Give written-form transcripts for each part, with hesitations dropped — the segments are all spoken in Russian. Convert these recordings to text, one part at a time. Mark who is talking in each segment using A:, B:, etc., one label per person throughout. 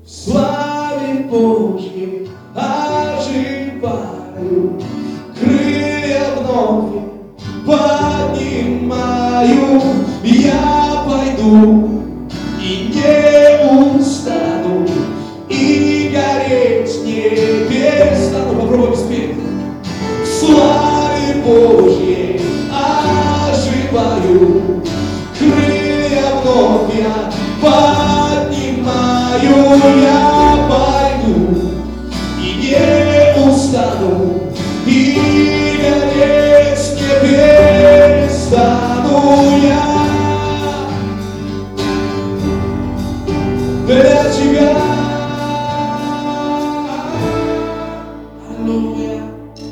A: славе Божьей оживаю, крылья вновь поднимаю, я пойду и не устану, и гореть не перестану. Попробуем спеть. В славе Божьей оживаю, крылья вновь я поднимаю, я пойду и не устану, и гореть не перестану я для тебя. Аллилуйя.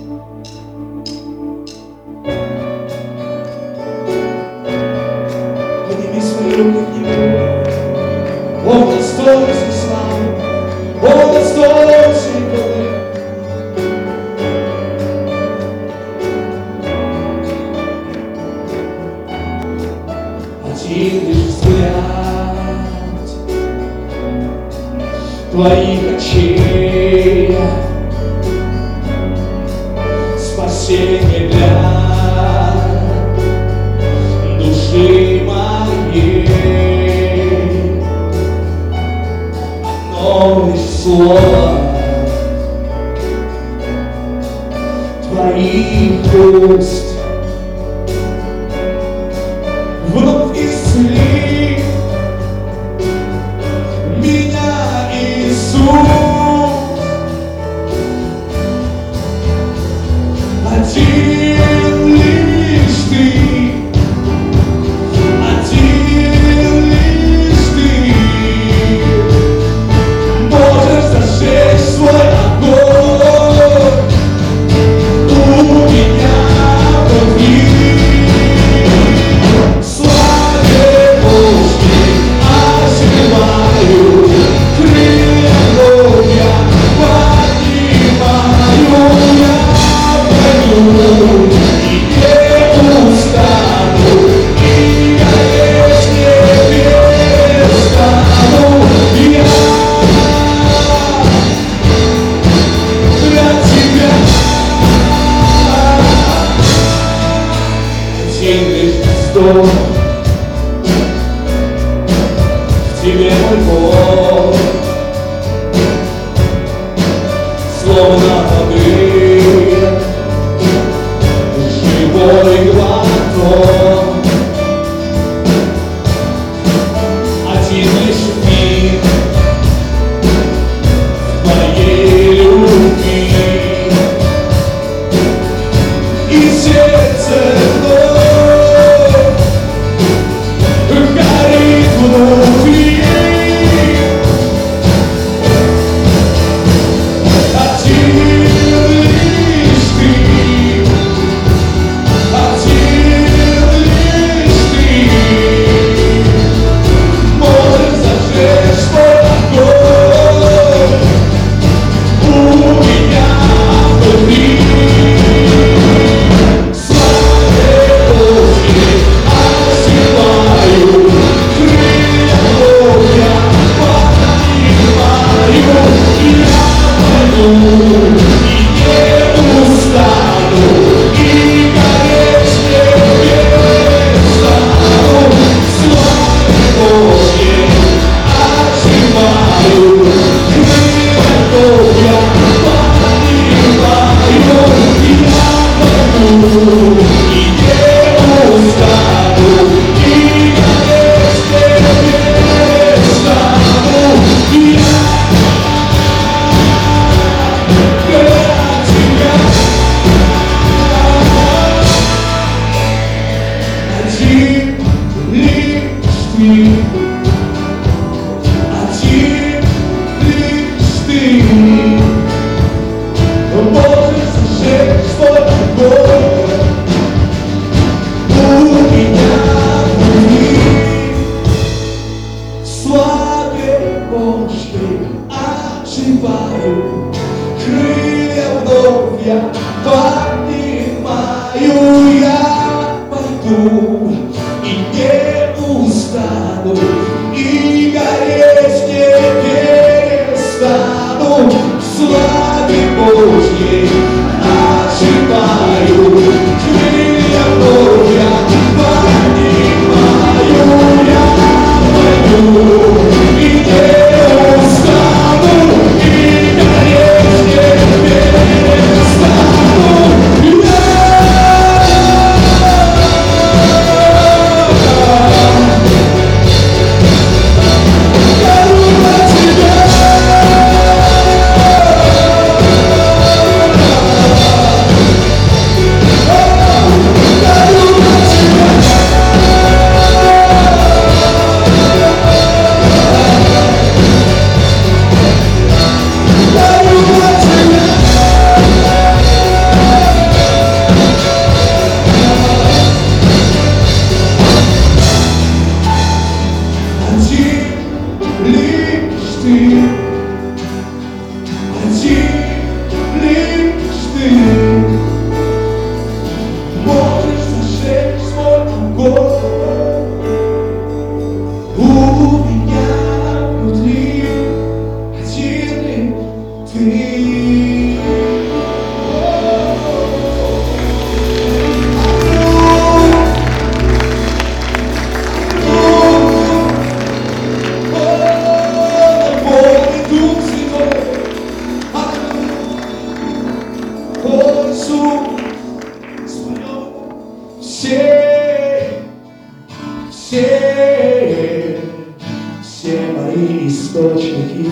A: Подними свои руки к нему. Он достоин всей славы, Он достоин всей хвалы. Один лишь взгляд твоих очей, спасение для души моей. Одно лишь слово твоих уст вновь исцели меня, Иисус. Один лишь Ты, один лишь Ты можешь зажечь свой огонь у меня внутри. В славе Божьей оживаю, крылья вновь я поднимаю, я пойду и не устану, и гореть не перестану я для тебя. Один лишь вздох в тебе, мой Бог, словно воды живой глоток. Один лишь миг твоей любви, и сердце вновь горит внутри. Один лишь Ты, один лишь Ты можешь зажечь свой огонь у меня внутри. В славе Божьей оживаю, крылья вновь я поднимаю, и я пойду и не устану, и гореть не перестану. В славе Божьей оживаю, крылья вновь я поднимаю, и я пойду и не устану, и гореть не перестану я для тебя. Один лишь Ты, один лишь Ты можешь зажечь свой огонь у меня внутри. В славе Божьей оживаю, крылья вновь я поднимаю, я пойду и не устану, и гореть не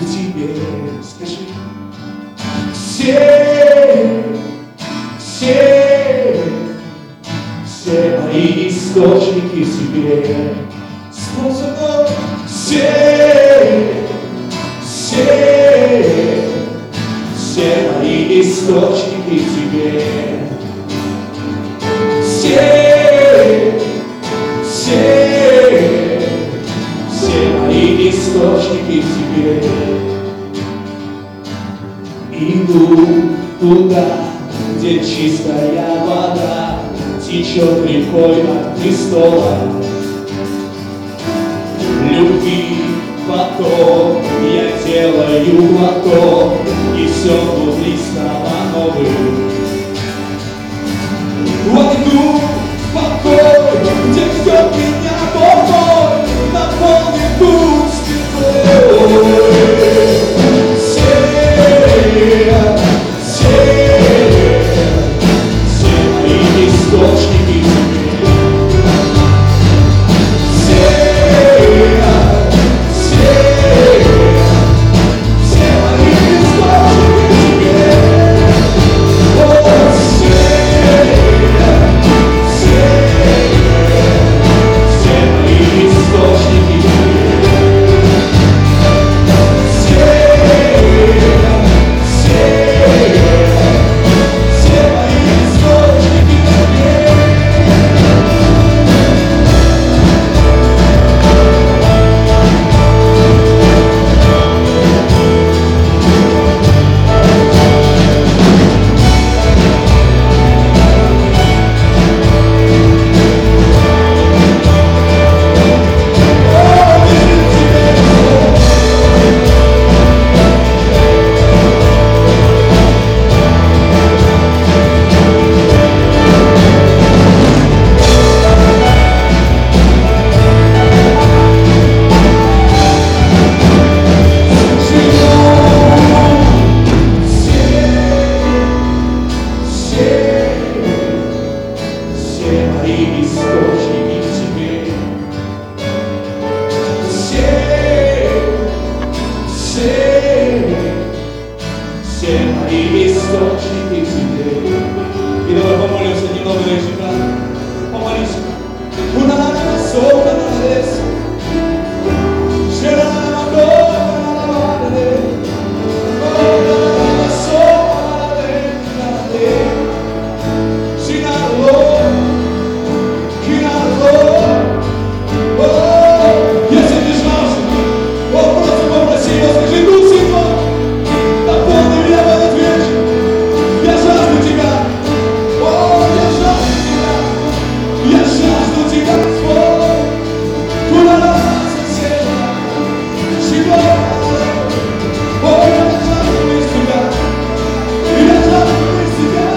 A: Тебе. Скажи. Все мои источники в Тебе. Способом все мои источники в Тебе. Все мои источники в Тебе. Иду туда, где чистая вода течет рекой от престола. Любви поток, я делаю глоток, и все внутри стало новым. Войду в покой, где ждет меня покой, наполнит дух святой. Все мои источники в Тебе. Все мои источники в Тебе. О, все мои источники в Тебе. Все мои источники в Тебе. И давай помолимся немного на языка. Помолись. Если ты жаждешь, просто попроси его, скажи: Дух Святой, наполни меня в этот вечер. Я жажду Тебя. О, я жажду Тебя. Я жажду Тебя, Господь. Куда нас соседа? Чего? О, я жажду без Тебя. Я жажду без Тебя.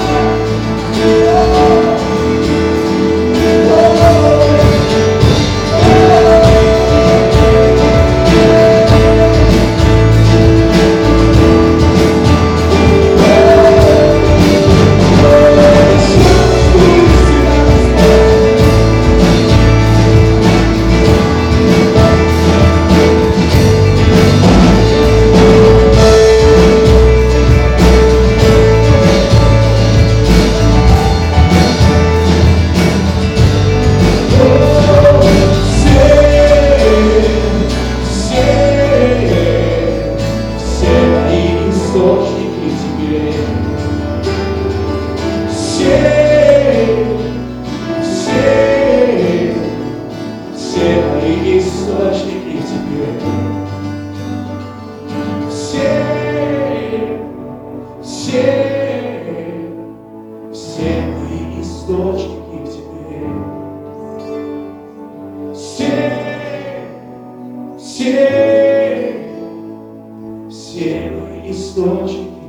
A: Источники в Тебе. Все мои источники в Тебе. Все мои источники.